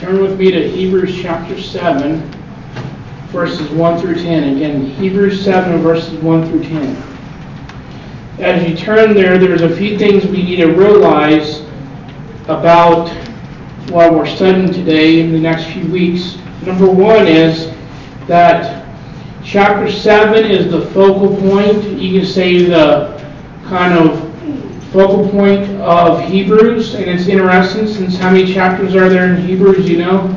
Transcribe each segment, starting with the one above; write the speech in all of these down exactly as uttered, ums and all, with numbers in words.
turn with me to Hebrews chapter seven, verses one through ten. Again, Hebrews seven, verses one through ten. As you turn there, there's a few things we need to realize about what we're studying today in the next few weeks. Number one is that chapter seven is the focal point. You can say the kind of focal point of Hebrews, and it's interesting since how many chapters are there in Hebrews, you know?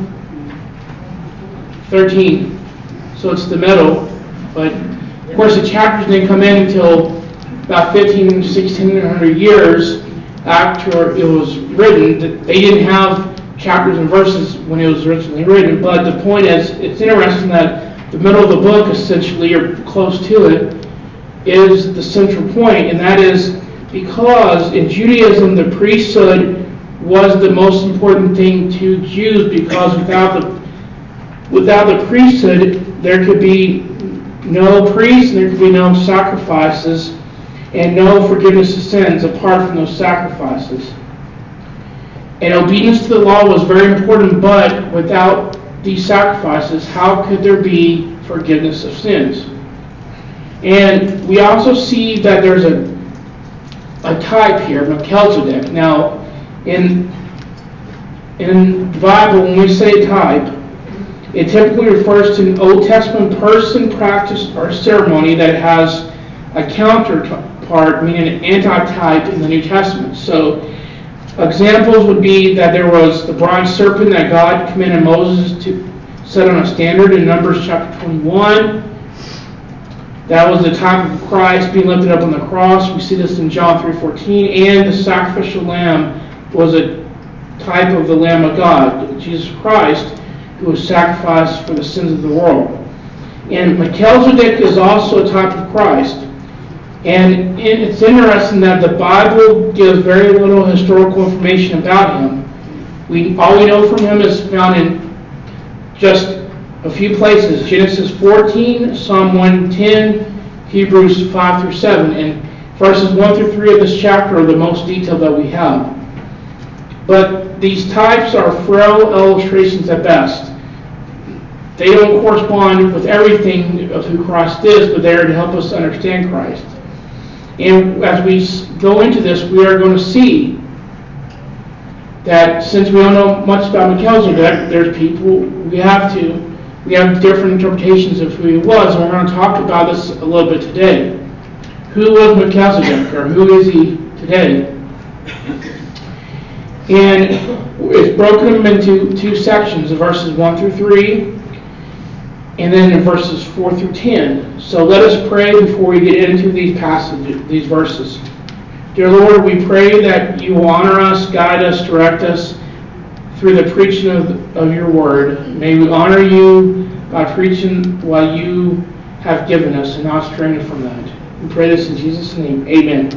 thirteen. So it's the middle. But of course the chapters didn't come in until about fifteen, sixteen hundred years after it was written. They didn't have chapters and verses when it was originally written. But the point is, it's interesting that the middle of the book, essentially, or close to it, is the central point, and that is because in Judaism the priesthood was the most important thing to Jews, because without the without the priesthood there could be no priest, there could be no sacrifices, and no forgiveness of sins apart from those sacrifices. And obedience to the law was very important, but without these sacrifices, how could there be forgiveness of sins? And we also see that there's a a type here, Melchizedek. Now, in in the Bible, when we say type, it typically refers to an Old Testament person, practice, or ceremony that has a counterpart, meaning an anti-type in the New Testament. So, examples would be that there was the bronze serpent that God commanded Moses to set on a standard in Numbers chapter twenty-one. That was the type of Christ being lifted up on the cross. We see this in John three fourteen. And the sacrificial lamb was a type of the Lamb of God, Jesus Christ, who was sacrificed for the sins of the world. And Melchizedek is also a type of Christ. And it's interesting that the Bible gives very little historical information about him. We all we know from him is found in just a few places: Genesis fourteen, Psalm one ten, Hebrews five through seven, and verses one through three of this chapter are the most detailed that we have. But these types are frail illustrations at best. They don't correspond with everything of who Christ is, but they are to help us understand Christ. And as we go into this, we are going to see that since we don't know much about Melchizedek, there's people we have to We have different interpretations of who he was, and we're going to talk about this a little bit today. Who was Melchizedek, or who is he today? And it's broken into two sections, verses one through three, and then in verses four through ten. So let us pray before we get into these passages, these verses. Dear Lord, we pray that you will honor us, guide us, direct us through the preaching of, of your word. May we honor you by preaching what you have given us and not straying from that. We pray this in Jesus' name. Amen.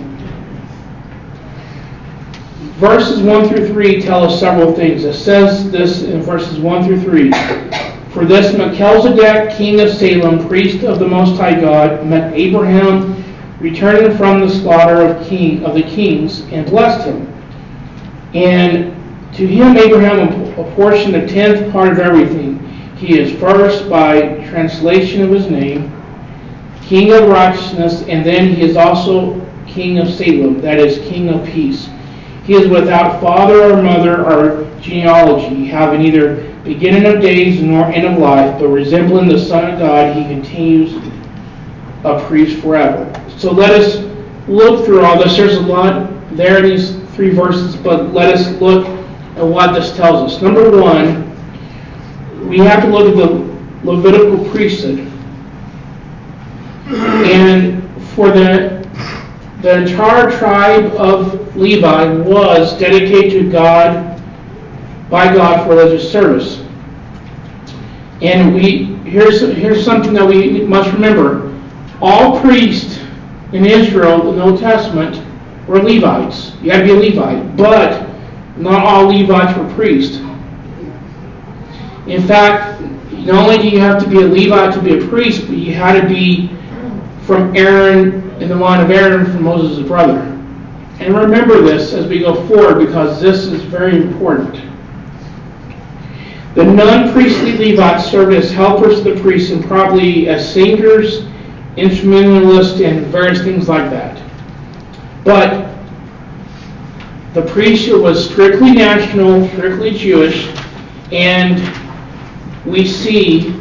Verses one through three tell us several things. It says this in verses one through three. For this Melchizedek, king of Salem, priest of the Most High God, met Abraham returning from the slaughter of king of the kings, and blessed him. And to him Abraham apportioned a tenth part of everything. He is first, by translation of his name, king of righteousness, and then he is also king of Salem, that is, king of peace. He is without father or mother or genealogy, having neither beginning of days nor end of life, but resembling the Son of God, he continues a priest forever. So let us look through all this. There's a lot there in these three verses, but let us look at what this tells us. Number one, we have to look at the Levitical priesthood. And for the, the entire tribe of Levi was dedicated to God, by God, for religious service. And we here's, here's something that we must remember. All priests in Israel in the Old Testament were Levites. You had to be a Levite. But not all Levites were priests. In fact, not only do you have to be a Levite to be a priest, but you had to be from Aaron, in the line of Aaron, from Moses' brother. And remember this as we go forward, because this is very important. The non-priestly Levites served as helpers to the priests and probably as singers, instrumentalists, and various things like that. But the priesthood was strictly national, strictly Jewish, and we see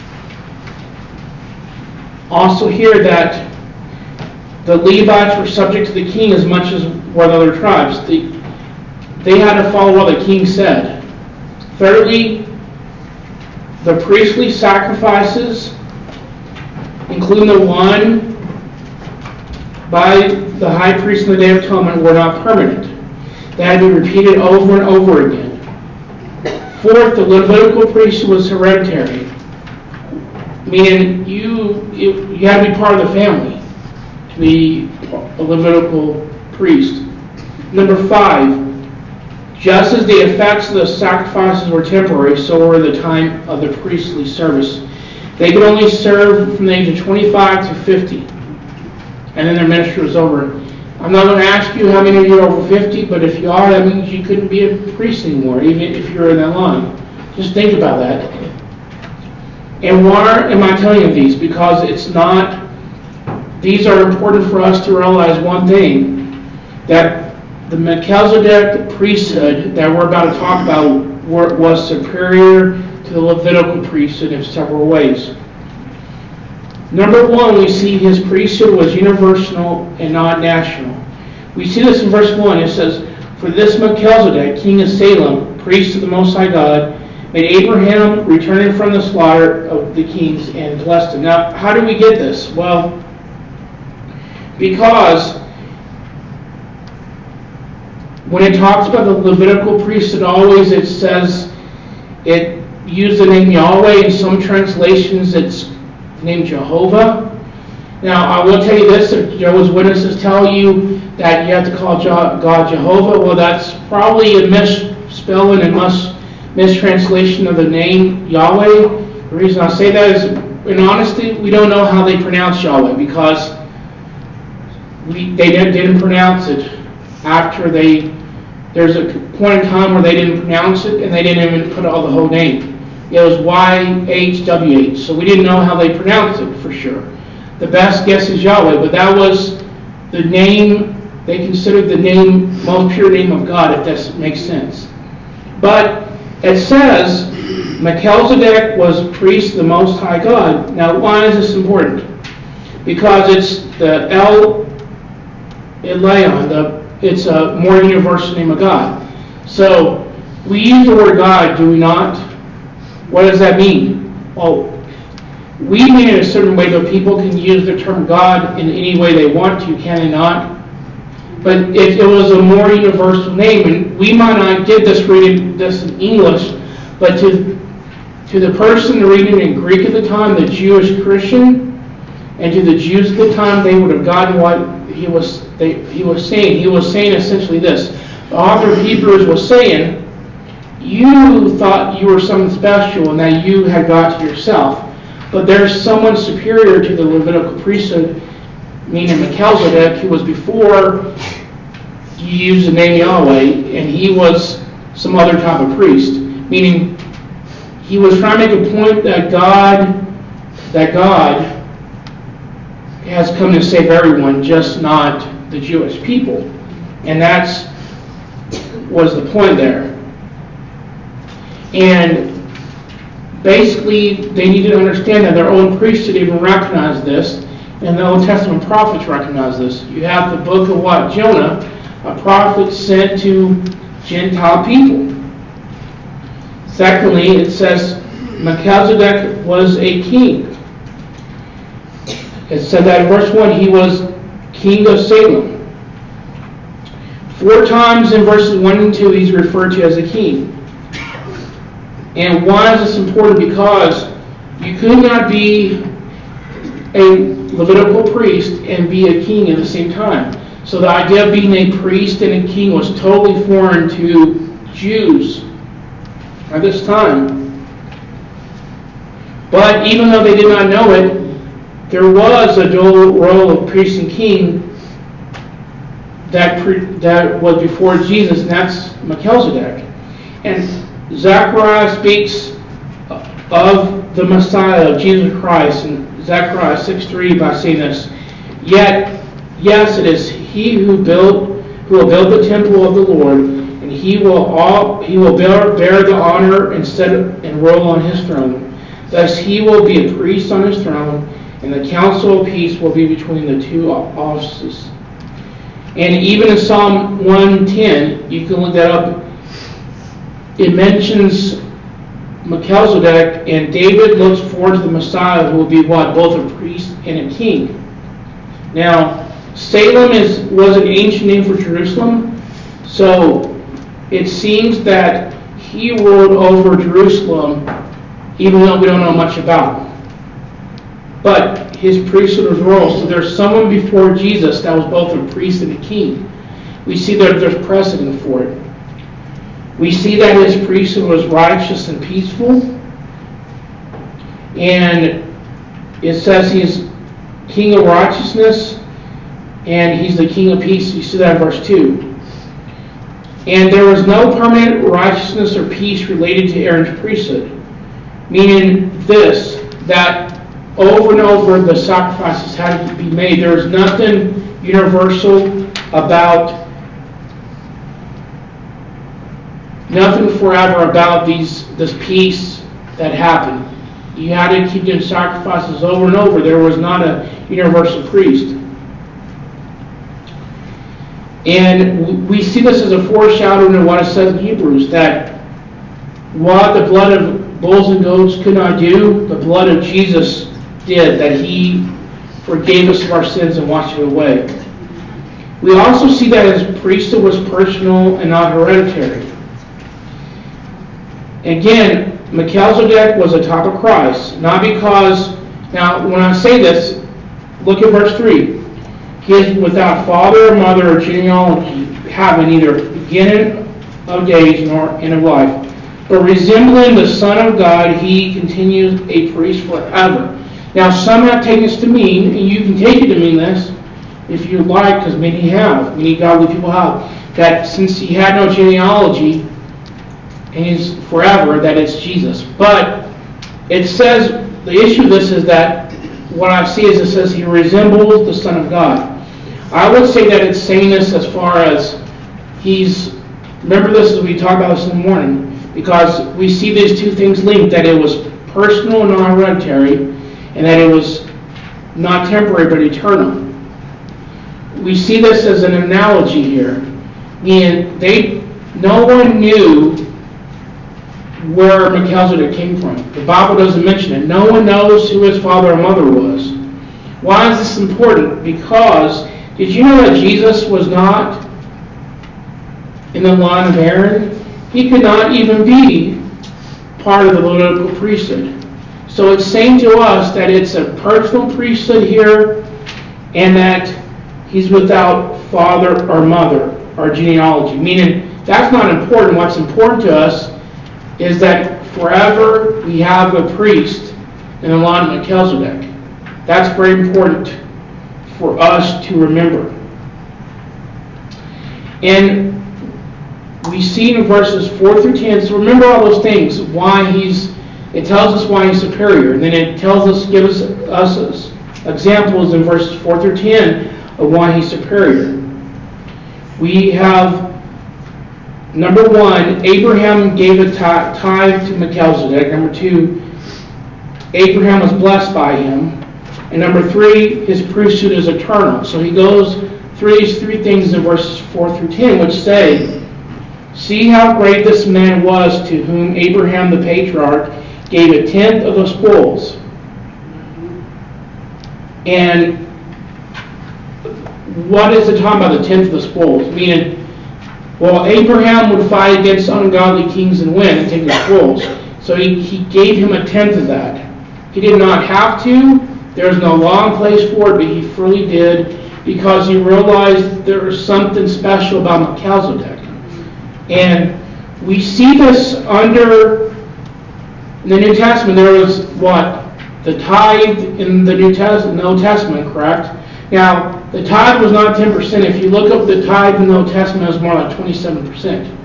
also here that the Levites were subject to the king as much as were the other tribes. The, they had to follow what the king said. Thirdly, the priestly sacrifices, including the one by the high priest in the Day of Atonement, were not permanent. They had to be repeated over and over again. Fourth, the Levitical priesthood was hereditary, meaning you, you, you had to be part of the family to be a Levitical priest. Number five, just as the effects of the sacrifices were temporary, so were the time of the priestly service. They could only serve from the age of twenty-five to fifty, and then their ministry was over. I'm not going to ask you how many of you are over fifty, but if you are, that means you couldn't be a priest anymore, even if you're in that line. Just think about that. And why am I telling you these? Because it's not, these are important for us to realize one thing, that the Melchizedek priesthood that we're about to talk about were, was superior to the Levitical priesthood in several ways. Number one, we see his priesthood was universal and not national. We see this in verse one. It says, "For this Melchizedek, king of Salem, priest of the Most High God, made Abraham returning from the slaughter of the kings and blessed him." Now, how do we get this? Well, because when it talks about the Levitical priesthood, always it says it used the name Yahweh. In some translations, it's named Jehovah. Now, I will tell you this: if Jehovah's Witnesses tell you that you have to call God Jehovah, well, that's probably a misspelling and mis mistranslation of the name Yahweh. The reason I say that is, in honesty, we don't know how they pronounce Yahweh, because we, they didn't pronounce it after they. There's a point in time where they didn't pronounce it, and they didn't even put all the whole name. It was Y H W H, so we didn't know how they pronounced it for sure. The best guess is Yahweh, but that was the name, they considered the name, most pure name of God, if that makes sense. But it says, Melchizedek was priest of the Most High God. Now, why is this important? Because it's the El Elyon, the it's a more universal name of God. So, we use the word God, do we not? What does that mean? Well, we mean it a certain way, but people can use the term God in any way they want to, can they not? But if it was a more universal name, and we might not get this reading this in English, but to, to the person reading in Greek at the time, the Jewish Christian, and to the Jews at the time, they would have gotten what he was they, he was saying. He was saying essentially this. The author of Hebrews was saying, you thought you were something special and that you had got to yourself. But there's someone superior to the Levitical priesthood, meaning Melchizedek, who was before you used the name Yahweh, and he was some other type of priest. Meaning, he was trying to make a point that God, that God has come to save everyone, just not the Jewish people. And that's was the point there. And basically, they needed to understand that their own priesthood even recognized this, and the Old Testament prophets recognize this. You have the book of what? Jonah, a prophet sent to Gentile people. Secondly, it says Melchizedek was a king. It said that in verse one, he was king of Salem. Four times in verses one and two, he's referred to as a king. And why is this important? Because you could not be a Levitical priest and be a king at the same time. So the idea of being a priest and a king was totally foreign to Jews at this time. But even though they did not know it, there was a dual role of priest and king that pre, that was before Jesus, and that's Melchizedek. And Zechariah speaks of the Messiah, of Jesus Christ, in Zechariah six three by saying this, "Yet, yes, it is he who built, who will build the temple of the Lord, and he will all he will bear, bear the honor and sit and rule on his throne. Thus he will be a priest on his throne, and the council of peace will be between the two offices." And even in Psalm one ten, you can look that up, it mentions Melchizedek, and David looks forward to the Messiah who will be what? Both a priest and a king. Now, Salem is was an ancient name for Jerusalem, so it seems that he ruled over Jerusalem, even though we don't know much about him. But his priesthood was royal, so there's someone before Jesus that was both a priest and a king. We see that there's precedent for it. We see that his priesthood was righteous and peaceful. And it says he's king of righteousness and he's the king of peace. You see that in verse two. And there was no permanent righteousness or peace related to Aaron's priesthood. Meaning this, that over and over the sacrifices had to be made. There was nothing universal about Nothing forever about these this peace that happened. You had to keep doing sacrifices over and over. There was not a universal priest. And we see this as a foreshadowing of what it says in Hebrews, that what the blood of bulls and goats could not do, the blood of Jesus did, that he forgave us of our sins and washed it away. We also see that his priesthood was personal and not hereditary. Again, Melchizedek was a type of Christ, not because, now when I say this, look at verse three. He is without father or mother or genealogy, having neither beginning of days nor end of life. But resembling the Son of God, he continues a priest forever. Now some have taken this to mean, and you can take it to mean this, if you like, because many have, many godly people have, that since he had no genealogy, and he's forever, that it's Jesus. But it says, the issue of this is that what I see is it says he resembles the Son of God. I would say that it's saying this as far as he's, remember this as we talked about this in the morning, because we see these two things linked, that it was personal and non-hereditary, and that it was not temporary but eternal. We see this as an analogy here. Meaning they, no one knew where Melchizedek came from. The Bible doesn't mention it. No one knows who his father or mother was. Why is this important? Because did you know that Jesus was not in the line of Aaron? He could not even be part of the Levitical priesthood. So it's saying to us that it's a personal priesthood here, and that he's without father or mother or genealogy. Meaning that's not important. What's important to us is that forever we have a priest in the line of Melchizedek. That's very important for us to remember. And we see in verses four through ten, so remember all those things, why he's, it tells us why he's superior, and then it tells us, gives us, us examples in verses four through ten of why he's superior. We have, number one, Abraham gave a tithe to Melchizedek. Number two, Abraham was blessed by him. And number three, his priesthood is eternal. So he goes through these three things in verses four through ten, which say, see how great this man was, to whom Abraham the patriarch gave a tenth of the spoils. And what is it talking about, the tenth of the spoils? Meaning, well, Abraham would fight against ungodly kings and win and take the spoils. So he, he gave him a tenth of that. He did not have to. There was no law in place for it, but he freely did because he realized there was something special about Melchizedek. And we see this under in the New Testament. There was what? The tithe in the New Testament, no Testament, correct? Now, the tithe was not ten percent. If you look up the tithe in the Old Testament, it was more like twenty-seven percent.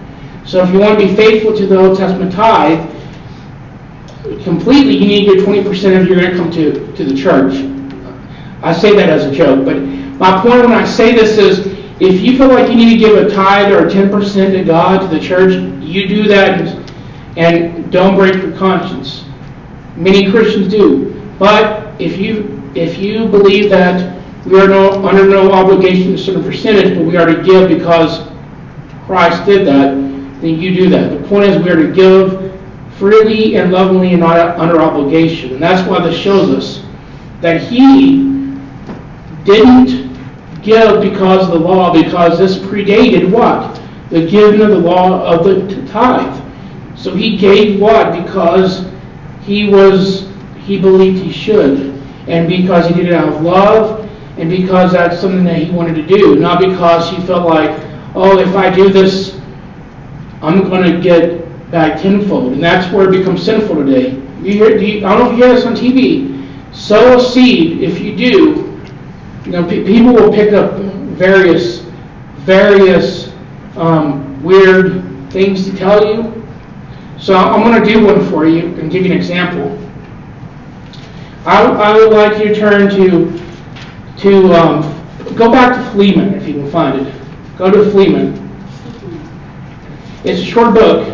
So if you want to be faithful to the Old Testament tithe completely, you need to give twenty percent of your income to, to the church. I say that as a joke, but my point when I say this is, if you feel like you need to give a tithe or ten percent to God, to the church, you do that and, and don't break your conscience. Many Christians do. But if you if you believe that we are no, under no obligation to a certain percentage, but we are to give because Christ did that, then you do that. The point is we are to give freely and lovingly and not under obligation. And that's why this shows us that he didn't give because of the law, because this predated what? The giving of the law of the tithe. So he gave what? Because he was he believed he should, and because he did it out of love, and because that's something that he wanted to do, not because he felt like, oh, if I do this, I'm going to get back tenfold. And that's where it becomes sinful today. You hear, do you, I don't know if you hear this on T V. Sow a seed. If you do, you know, pe- people will pick up various, various um, weird things to tell you. So I'm going to do one for you and give you an example. I, I would like you to turn to to um, go back to Philemon if you can find it. Go to Philemon. It's a short book.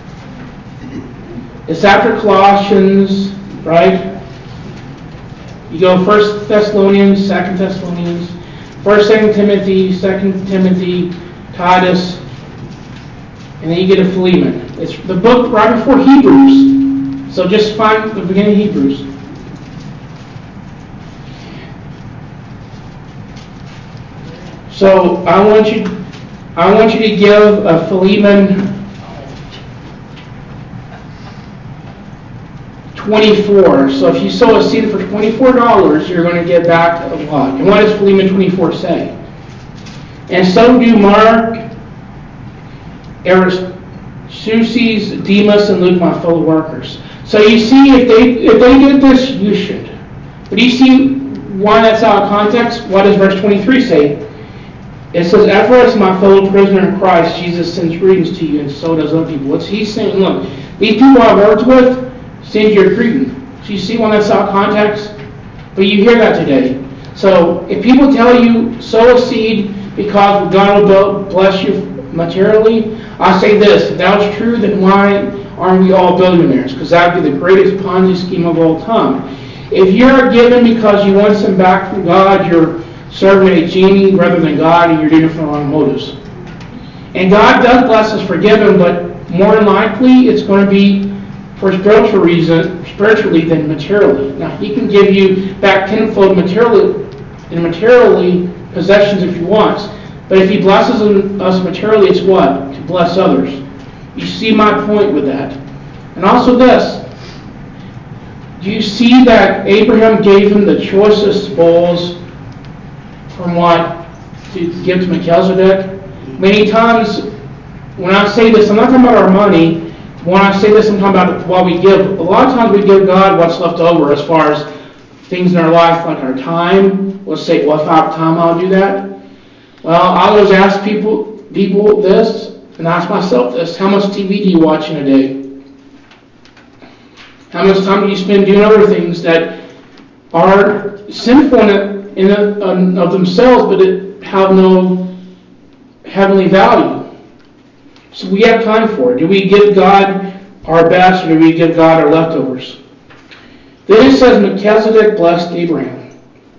It's after Colossians, right? You go First Thessalonians, Second Thessalonians, First, Second Timothy, Second Timothy, Titus, and then you get to Philemon. It's the book right before Hebrews. So just find the beginning of Hebrews. So I want you, I want you to give a Philemon twenty-four. So if you sow a seed for twenty-four dollars, you're going to get back a what? And what does Philemon twenty-four say? And so do Mark, Aristarchus, Demas, and Luke, my fellow workers. So you see, if they if they did this, you should. But you see why that's out of context? What does verse twenty-three say? It says, Ephraim, my fellow prisoner in Christ, Jesus sends greetings to you, and so does other people. What's he saying? Look, these people I've worked with send your greeting. So you see why that's out of context? But you hear that today. So if people tell you, sow a seed because God will bless you materially, I say this, if that was true, then why aren't we all billionaires? Because that would be the greatest Ponzi scheme of all time. If you're giving because you want some back from God, you're serving a genie rather than God, and you're doing it for the wrong motives. And God does bless us for giving, but more than likely it's going to be for spiritual reason, spiritually than materially. Now, He can give you back tenfold materially, in materially possessions if He wants, but if He blesses us materially, it's what? To bless others. You see my point with that. And also this. Do you see that Abraham gave him the choicest spoils from what to give to Melchizedek? Many times, when I say this, I'm not talking about our money. When I say this, I'm talking about what we give. A lot of times we give God what's left over as far as things in our life, like our time. Let's say, well, if I have time, I'll do that. Well, I always ask people, people this, and ask myself this: how much T V do you watch in a day? How much time do you spend doing other things that are sinful in, a, in a, um, of themselves, but it have no heavenly value? So we have time for it. Do we give God our best, or do we give God our leftovers? Then it says Melchizedek blessed Abraham.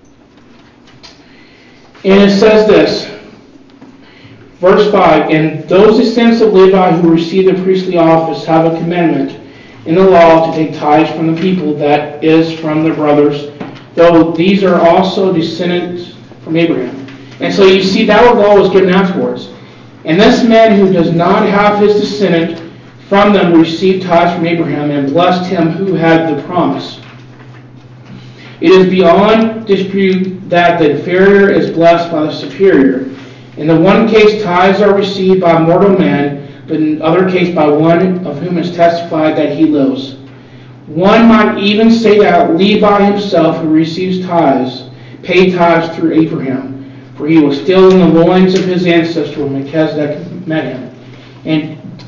And it says this, verse five, and those descendants of Levi who receive the priestly office have a commandment in the law to take tithes from the people, that is, from their brothers, though these are also descendants from Abraham. And so you see that law was given afterwards. And this man who does not have his descendant from them received tithes from Abraham and blessed him who had the promise. It is beyond dispute that the inferior is blessed by the superior. In the one case, tithes are received by mortal man, but in the other case by one of whom is testified that he lives. One might even say that Levi himself, who receives tithes, paid tithes through Abraham, for he was still in the loins of his ancestor when Melchizedek met him. And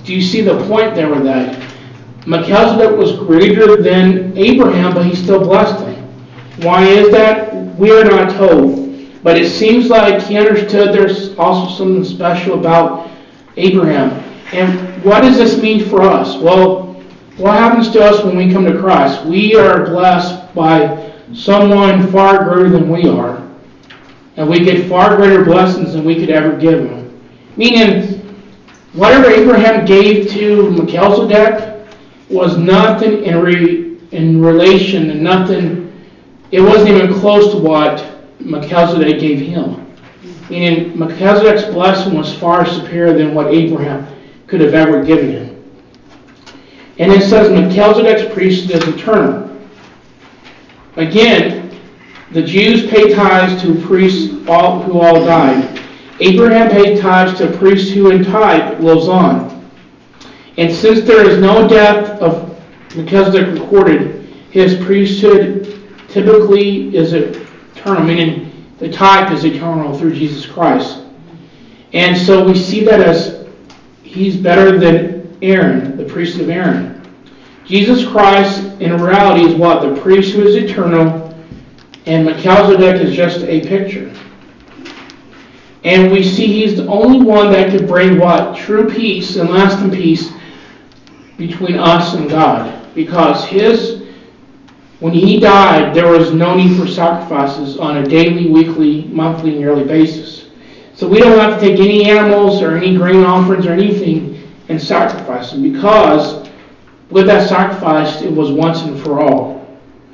Do you see the point there with that? Melchizedek was greater than Abraham, but he still blessed him. Why is that? We are not told. But it seems like he understood there's also something special about Abraham. And what does this mean for us? Well, what happens to us when we come to Christ? We are blessed by someone far greater than we are. And we get far greater blessings than we could ever give him. Meaning, whatever Abraham gave to Melchizedek was nothing in, re, in relation and nothing, it wasn't even close to what Melchizedek gave him. Meaning, Melchizedek's blessing was far superior than what Abraham could have ever given him. And it says Melchizedek's priesthood is eternal. Again, the Jews paid tithes to priests all, who all died. Abraham paid tithes to a priest who in type lives on. And since there is no death of Melchizedek recorded, his priesthood typically is eternal, meaning the type is eternal through Jesus Christ. And so we see that as he's better than Aaron, the priest of Aaron. Jesus Christ, in reality, is what? The priest who is eternal, and Melchizedek is just a picture. And we see he's the only one that could bring what? True peace and lasting peace between us and God. Because his, when he died, there was no need for sacrifices on a daily, weekly, monthly, and yearly basis. So we don't have to take any animals or any grain offerings or anything and sacrifice them. Because with that sacrifice, it was once and for all.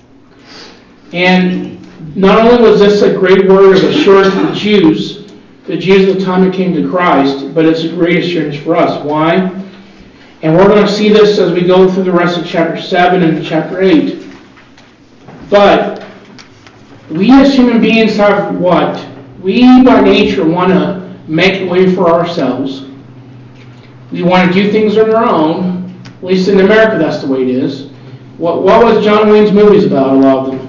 And not only was this a great word of assurance to the Jews, the Jews at the time it came to Christ, but it's a great assurance for us. Why? And we're going to see this as we go through the rest of chapter seven and chapter eight. But we as human beings have what? We by nature want to make a way for ourselves. We want to do things on our own. At least in America, that's the way it is. What, what was John Wayne's movies about, a lot of them?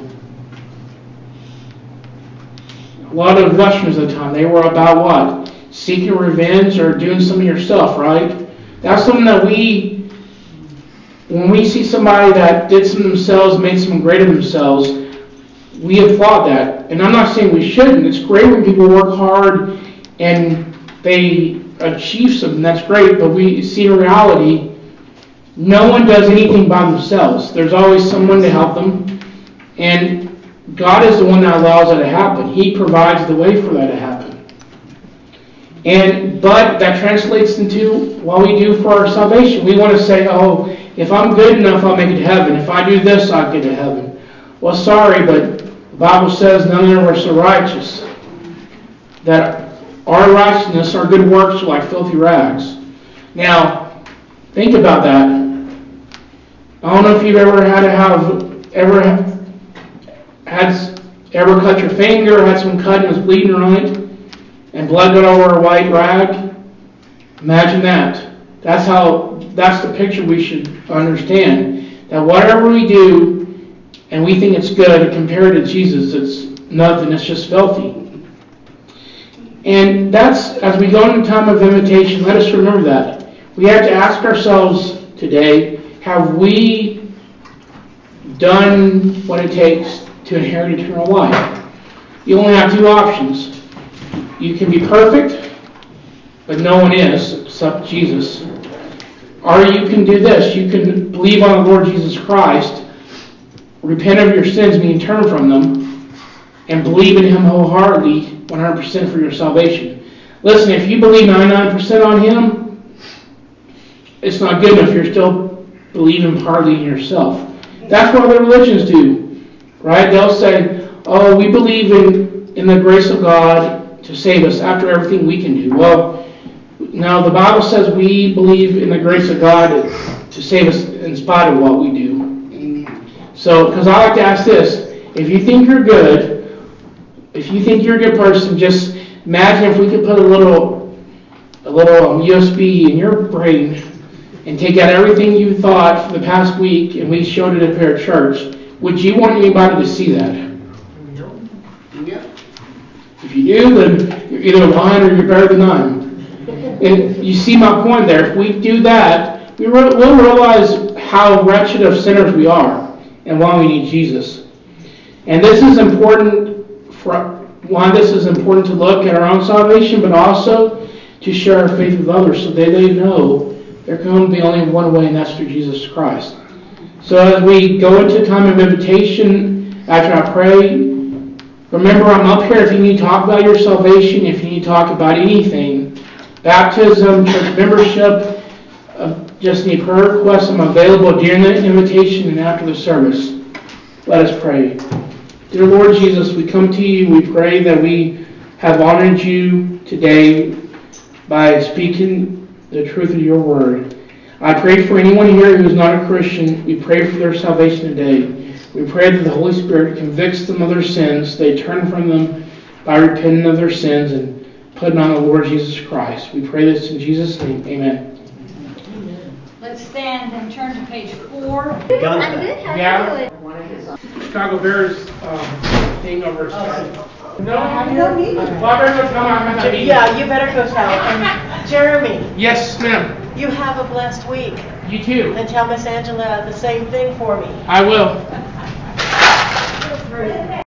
A lot of westerns at the time, they were about what? Seeking revenge or doing something yourself, right? That's something that we, when we see somebody that did something themselves, made something great of themselves, we applaud that. And I'm not saying we shouldn't. It's great when people work hard and they achieve something. That's great. But we see in reality, no one does anything by themselves. There's always someone to help them. And God is the one that allows that to happen. He provides the way for that to happen. And but that translates into what we do for our salvation. We want to say, oh, if I'm good enough, I'll make it to heaven. If I do this, I'll get to heaven. Well, sorry, but the Bible says none of us are righteous. That our righteousness, our good works are like filthy rags. Now, think about that. I don't know if you've ever had to have, ever have, had ever cut your finger, had someone cut and was bleeding, right? And blood got over a white rag. Imagine that. That's how, that's the picture we should understand. That whatever we do, and we think it's good, compared to Jesus, it's nothing, it's just filthy. And that's, as we go into time of invitation, let us remember that. We have to ask ourselves today, have we done what it takes to inherit eternal life? You only have two options. You can be perfect, but no one is except Jesus. Or you can do this. You can believe on the Lord Jesus Christ, repent of your sins, meaning turn from them, and believe in Him wholeheartedly, one hundred percent for your salvation. Listen, if you believe ninety-nine percent on Him, it's not good enough. You're still believing partly in yourself. That's what other religions do, right? They'll say, oh, we believe in, in the grace of God to save us after everything we can do. Well, now the Bible says we believe in the grace of God to save us in spite of what we do. So, because I like to ask this, if you think you're good, if you think you're a good person, just imagine if we could put a little, a little um, U S B in your brain and take out everything you thought for the past week and we showed it up here at church. Would you want anybody to see that? No. Yeah. If you do, then you're either lying or you're better than I am. And you see my point there. If we do that, we re- we'll realize how wretched of sinners we are and why we need Jesus. And this is important for why this is important to look at our own salvation, but also to share our faith with others so they, they know there can be only one way, and that's through Jesus Christ. So as we go into time of invitation, after I pray, remember I'm up here if you need to talk about your salvation, if you need to talk about anything, baptism, church membership, uh, just any prayer requests, I'm available during the invitation and after the service. Let us pray. Dear Lord Jesus, we come to you. We pray that we have honored you today by speaking the truth of your word. I pray for anyone here who is not a Christian. We pray for their salvation today. We pray that the Holy Spirit convicts them of their sins. They turn from them by repenting of their sins and putting on the Lord Jesus Christ. We pray this in Jesus' name. Amen. Let's stand and turn to page four. I'm good. How Yeah. you doing? Chicago Bears um, thing over. Oh. No, You don't need Well, it. I better go tell my I have to eat. Yeah, you better go tell. And Jeremy, Yes, ma'am. you have a blessed week. You too. And tell Miss Angela the same thing for me. I will.